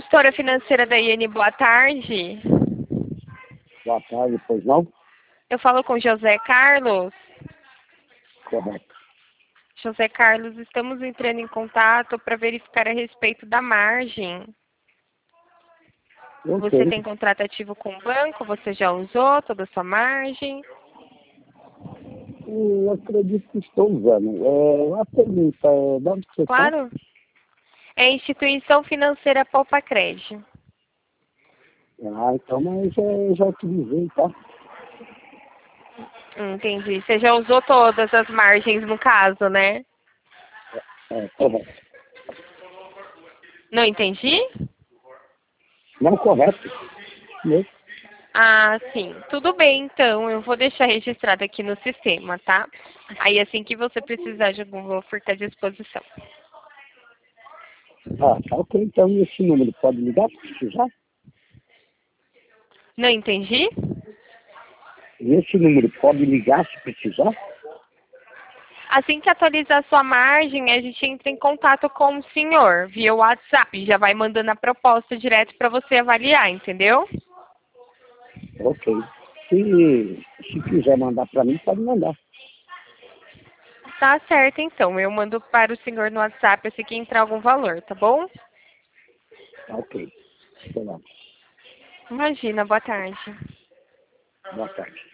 Gestora financeira da IN, boa tarde. Boa tarde, pois não? Eu falo com José Carlos. Correto. José Carlos, estamos entrando em contato para verificar a respeito da margem. Você Ok. tem contrato ativo com o banco? Você já usou toda a sua margem? Eu acredito que estou usando. A pergunta é, de onde que você está? Claro. É a instituição financeira Poupa Crédito. Então, mas já utilizei, tá? Entendi. Você já usou todas as margens no caso, né? Correto. Não entendi? Não, correto. Mesmo. Ah, sim. Tudo bem, então. Eu vou deixar registrado aqui no sistema, tá? Aí, assim que você precisar de algum, vou ficar à disposição. Tá ok. Então, esse número pode ligar se precisar? Não entendi? Esse número pode ligar se precisar? Assim que atualizar a sua margem, a gente entra em contato com o senhor via WhatsApp. Já vai mandando a proposta direto para você avaliar, entendeu? Ok. Se quiser mandar para mim, pode mandar. Tá certo, então. Eu mando para o senhor no WhatsApp assim que entrar algum valor, tá bom? Tá ok. Sei lá. Imagina, boa tarde. Boa tarde.